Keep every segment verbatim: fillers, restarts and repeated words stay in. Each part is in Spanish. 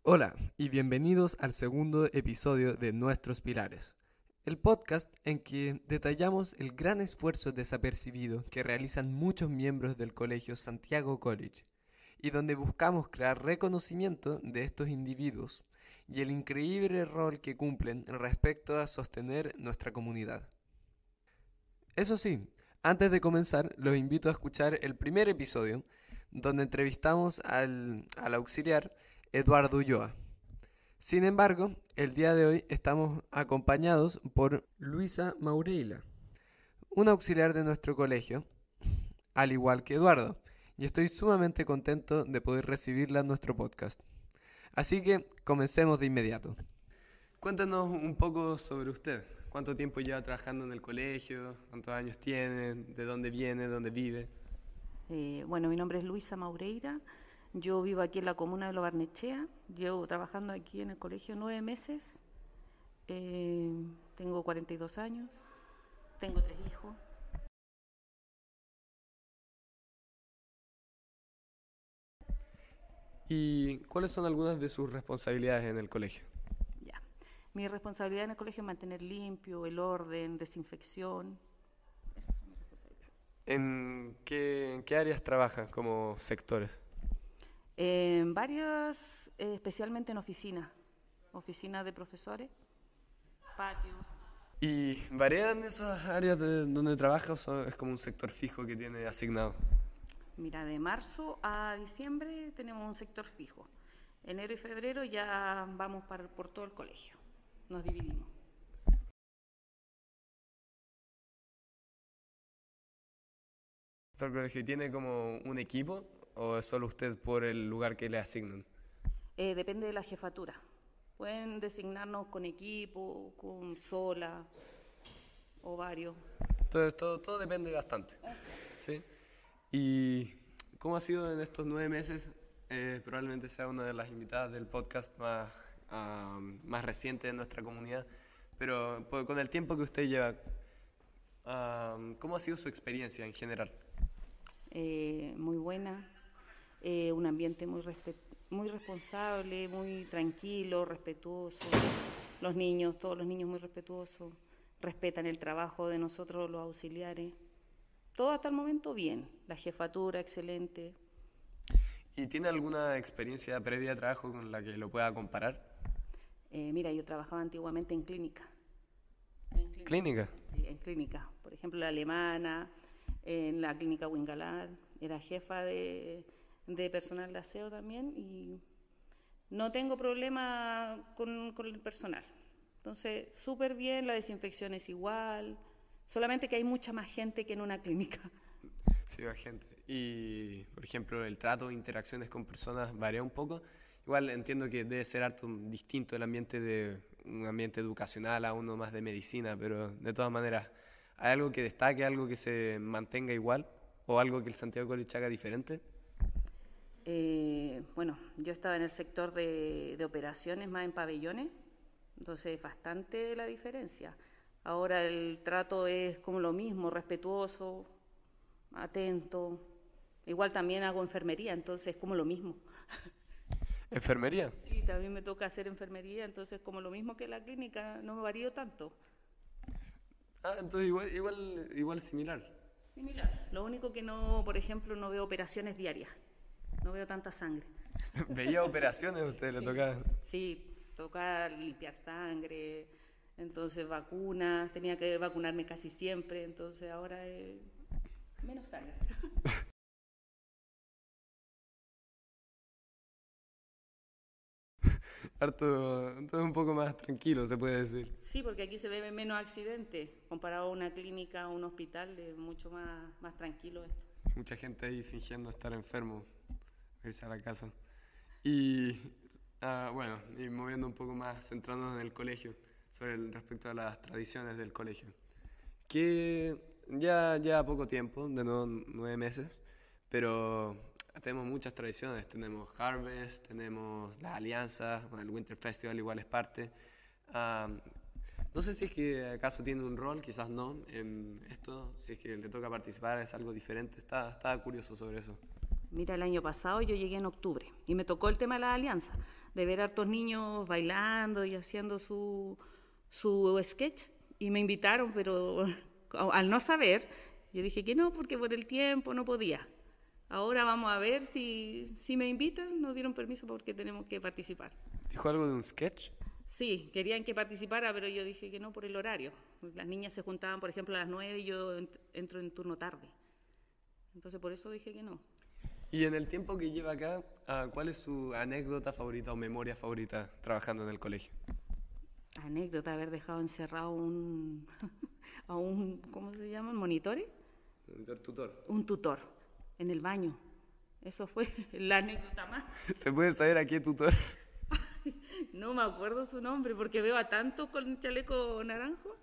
Hola y bienvenidos al segundo episodio de Nuestros Pilares, el podcast en que detallamos el gran esfuerzo desapercibido que realizan muchos miembros del Colegio Santiago College y donde buscamos crear reconocimiento de estos individuos y el increíble rol que cumplen respecto a sostener nuestra comunidad. Eso sí, antes de comenzar, los invito a escuchar el primer episodio donde entrevistamos al, al auxiliar Eduardo Ulloa. Sin embargo, el día de hoy estamos acompañados por Luisa Maureila, una auxiliar de nuestro colegio, al igual que Eduardo, y estoy sumamente contento de poder recibirla en nuestro podcast. Así que comencemos de inmediato. Cuéntanos un poco sobre usted. ¿Cuánto tiempo lleva trabajando en el colegio? ¿Cuántos años tiene? ¿De dónde viene? ¿De dónde vive? Eh, bueno, mi nombre es Luisa Maureira. Yo vivo aquí en la comuna de Lo Barnechea. Llevo trabajando aquí en el colegio nueve meses. Eh, tengo cuarenta y dos años. Tengo tres hijos. ¿Y cuáles son algunas de sus responsabilidades en el colegio? Ya. Mi responsabilidad en el colegio es mantener limpio, el orden, desinfección. Esas son mis responsabilidades. ¿En qué, en qué áreas trabaja como sectores? En varias, eh, especialmente en oficinas. Oficinas de profesores, patios. ¿Y varían esas áreas de donde trabaja o son- es como un sector fijo que tiene asignado? Mira, de marzo a diciembre tenemos un sector fijo. Enero y febrero ya vamos para, por todo el colegio. Nos dividimos. ¿El colegio tiene como un equipo o es solo usted por el lugar que le asignan? Eh, depende de la jefatura. Pueden designarnos con equipo, con sola o varios. Entonces todo, todo depende bastante, ¿sí? ¿Y cómo ha sido en estos nueve meses? Eh, probablemente sea una de las invitadas del podcast más, ah, más reciente de nuestra comunidad, pero pues, con el tiempo que usted lleva, ah, ¿cómo ha sido su experiencia en general? Eh, muy buena, eh, un ambiente muy, respe- muy responsable, muy tranquilo, respetuoso. Los niños, todos los niños muy respetuosos, respetan el trabajo de nosotros los auxiliares. Todo hasta el momento bien, la jefatura excelente. ¿Y tiene alguna experiencia previa de trabajo con la que lo pueda comparar? Eh, mira, yo trabajaba antiguamente en clínica. En clínica. ¿Clínica? Sí, en clínica. Por ejemplo, la alemana, en la clínica Wingalar. Era jefa de, de personal de aseo también y no tengo problema con, con el personal. Entonces, súper bien, la desinfección es igual, solamente que hay mucha más gente que en una clínica. Sí, va gente. Y, por ejemplo, el trato de interacciones con personas varía un poco. Igual entiendo que debe ser harto distinto el ambiente de un ambiente educacional a uno más de medicina, pero de todas maneras, ¿hay algo que destaque, algo que se mantenga igual o algo que el Santiago College haga diferente? Eh, bueno, yo estaba en el sector de, de operaciones, más en pabellones, entonces bastante la diferencia. Ahora el trato es como lo mismo, respetuoso, atento. Igual también hago enfermería, entonces es como lo mismo. ¿Enfermería? Sí, también me toca hacer enfermería, entonces como lo mismo que la clínica, no me varío tanto. Ah, entonces igual, igual, igual similar. Similar. Lo único que no, por ejemplo, no veo operaciones diarias, no veo tanta sangre. Veía operaciones, a usted le Sí, tocaba. sí, toca limpiar sangre, entonces vacunas, tenía que vacunarme casi siempre, entonces ahora es menos sangre. Harto, entonces un poco más tranquilo, se puede decir. Sí, porque aquí se ven menos accidentes, comparado a una clínica o un hospital, es mucho más, más tranquilo esto. Mucha gente ahí fingiendo estar enfermo, irse a la casa. Y ah, bueno, y moviendo un poco más, centrándonos en el colegio, sobre el, respecto a las tradiciones del colegio. Que ya lleva poco tiempo, de nuevo nueve meses, pero tenemos muchas tradiciones. Tenemos Harvest, tenemos las alianzas, bueno, el Winter Festival igual es parte. Ah, no sé si es que acaso tiene un rol, quizás no, en esto, si es que le toca participar, es algo diferente. Estaba, estaba curioso sobre eso. Mira, el año pasado yo llegué en octubre, Y me tocó el tema de la alianza, de ver a hartos niños bailando y haciendo su, su sketch. Y me invitaron, pero al no saber, yo dije que no, porque por el tiempo no podía. Ahora vamos a ver si, si me invitan, nos dieron permiso porque tenemos que participar. ¿Dijo algo de un sketch? Sí, querían que participara, pero yo dije que no por el horario. Las niñas se juntaban, por ejemplo, a las nueve y yo entro en turno tarde. Entonces por eso dije que no. Y en el tiempo que lleva acá, ¿cuál es su anécdota favorita o memoria favorita trabajando en el colegio? Anécdota, haber dejado encerrado un, a un, ¿cómo se llama? ¿Monitores? Monitor tutor. Un tutor, en el baño. Eso fue la anécdota más. ¿Se puede saber a qué tutor? No me acuerdo su nombre porque veo a tantos con chaleco naranjo,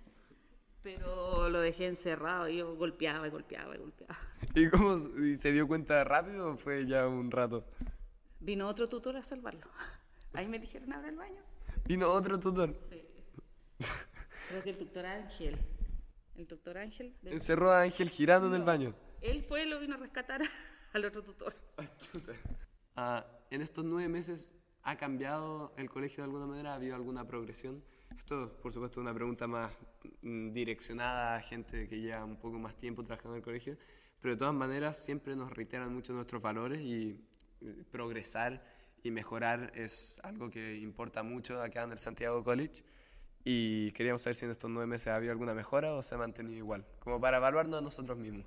pero lo dejé encerrado y yo golpeaba y golpeaba y golpeaba. ¿Y cómo y se dio cuenta rápido o fue ya un rato? Vino otro tutor a salvarlo. Ahí me dijeron, abre el baño. ¿Vino otro tutor? Sí. Creo que el doctor Ángel. El doctor Ángel. Del... Encerró a Ángel girando no, en el baño. Él fue y lo vino a rescatar al otro tutor. Ay, chuta. Ah, en estos nueve meses, ¿ha cambiado el colegio de alguna manera? ¿Ha habido alguna progresión? Esto, por supuesto, es una pregunta más mm, direccionada a gente que lleva un poco más tiempo trabajando en el colegio, pero de todas maneras siempre nos reiteran mucho nuestros valores y eh, progresar y mejorar es algo que importa mucho acá en el Santiago College. Y queríamos saber si en estos nueve meses ha habido alguna mejora o se ha mantenido igual, como para evaluarnos a nosotros mismos.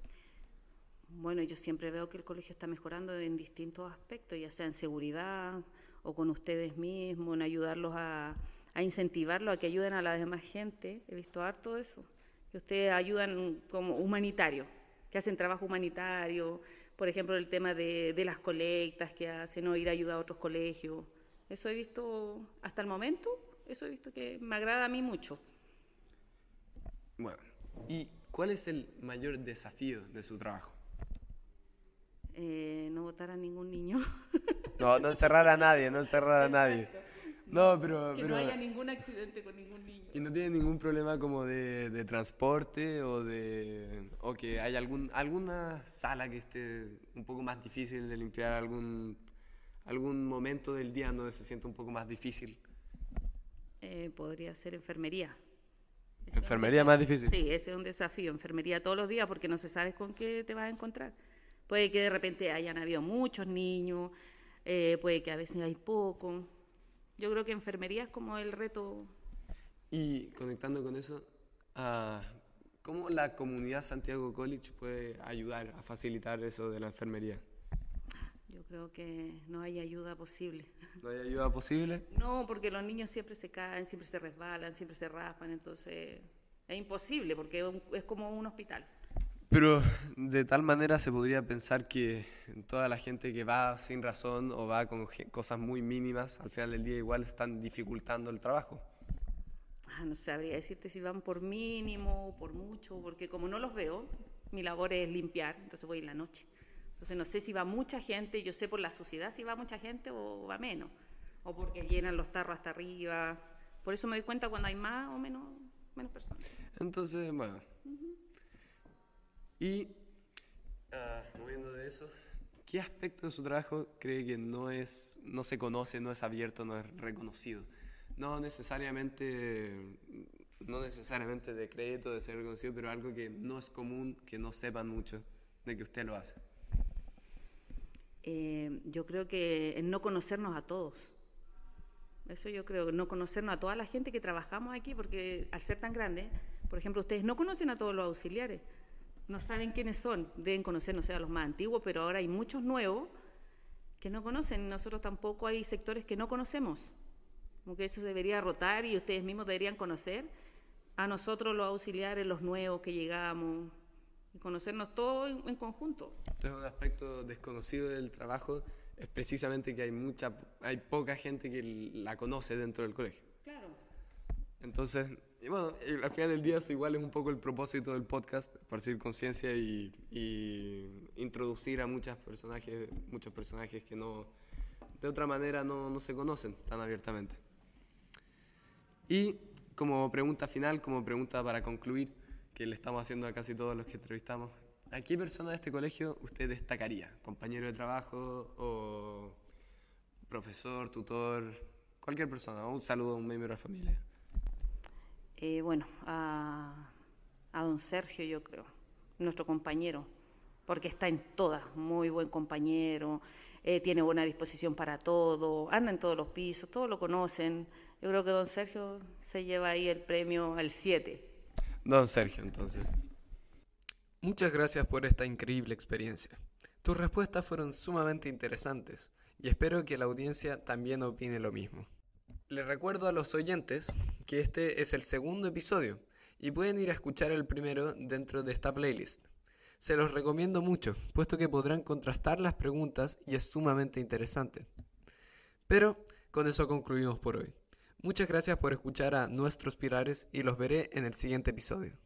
Bueno, yo siempre veo que el colegio está mejorando en distintos aspectos, ya sea en seguridad o con ustedes mismos, en ayudarlos a, a incentivarlos a que ayuden a la demás gente. He visto harto de eso. Que ustedes ayudan como humanitarios, que hacen trabajo humanitario, por ejemplo, el tema de, de las colectas que hacen o ir a ayudar a otros colegios. Eso he visto hasta el momento, eso he visto que me agrada a mí mucho. Bueno, ¿y cuál es el mayor desafío de su trabajo? Eh, no votar a ningún niño. No, no encerrar a nadie, no encerrar a nadie. No, pero... Que pero... no haya ningún accidente con ningún niño. ¿Y no tiene ningún problema como de, de transporte o de o que haya algún alguna sala que esté un poco más difícil de limpiar, algún algún momento del día donde se sienta un poco más difícil? Eh, podría ser enfermería. ¿Enfermería más difícil? Sí, ese es un desafío, enfermería todos los días porque no se sabe con qué te vas a encontrar. Puede que de repente hayan habido muchos niños, eh, puede que a veces hay poco. Yo creo que enfermería es como el reto. Y conectando con eso, uh, ¿cómo la comunidad Santiago College puede ayudar a facilitar eso de la enfermería? Yo creo que no hay ayuda posible. ¿No hay ayuda posible? No, porque los niños siempre se caen, siempre se resbalan, siempre se raspan, entonces es imposible porque es como un hospital. Pero de tal manera se podría pensar que toda la gente que va sin razón o va con cosas muy mínimas, al final del día igual están dificultando el trabajo. Ah, no sabría decirte si van por mínimo o por mucho, porque como no los veo, mi labor es limpiar, entonces voy en la noche. Entonces no sé si va mucha gente, yo sé por la suciedad si va mucha gente o va menos, o porque llenan los tarros hasta arriba. Por eso me doy cuenta cuando hay más o menos, menos personas. Entonces, bueno. Uh-huh. Y, uh, moviendo de eso, ¿qué aspecto de su trabajo cree que no es, no se conoce, no es abierto, no es reconocido? No necesariamente, no necesariamente de crédito, de ser reconocido, pero algo que no es común, que no sepan mucho de que usted lo hace. Eh, yo creo que el no conocernos a todos. Eso yo creo, no conocernos a toda la gente que trabajamos aquí, porque al ser tan grande, por ejemplo, ustedes no conocen a todos los auxiliares, no saben quiénes son, deben conocer, no sé, a los más antiguos, pero ahora hay muchos nuevos que no conocen, nosotros tampoco hay sectores que no conocemos. Como que eso debería rotar y ustedes mismos deberían conocer a nosotros los auxiliares, los nuevos que llegamos, y conocernos todos en, en conjunto. Entonces, un aspecto desconocido del trabajo es precisamente que hay mucha, hay poca gente que la conoce dentro del colegio. Claro. Entonces, y bueno, al final del día eso igual es un poco el propósito del podcast, esparcir conciencia y, y introducir a muchos personajes, muchos personajes que no, de otra manera no, no se conocen tan abiertamente. Y como pregunta final, como pregunta para concluir, que le estamos haciendo a casi todos los que entrevistamos, ¿A qué persona de este colegio usted destacaría? ¿Compañero de trabajo o profesor, tutor? Cualquier persona, o un saludo a un miembro de la familia. Eh, bueno, a, a don Sergio, yo creo, nuestro compañero, porque está en todas, muy buen compañero, eh, tiene buena disposición para todo, anda en todos los pisos, todos lo conocen. Yo creo que don Sergio se lleva ahí el premio al siete. Don Sergio, entonces. Muchas gracias por esta increíble experiencia. Tus respuestas fueron sumamente interesantes y espero que la audiencia también opine lo mismo. Les recuerdo a los oyentes que este es el segundo episodio y pueden ir a escuchar el primero dentro de esta playlist. Se los recomiendo mucho, puesto que podrán contrastar las preguntas y es sumamente interesante. Pero con eso concluimos por hoy. Muchas gracias por escuchar a Nuestros Pilares y los veré en el siguiente episodio.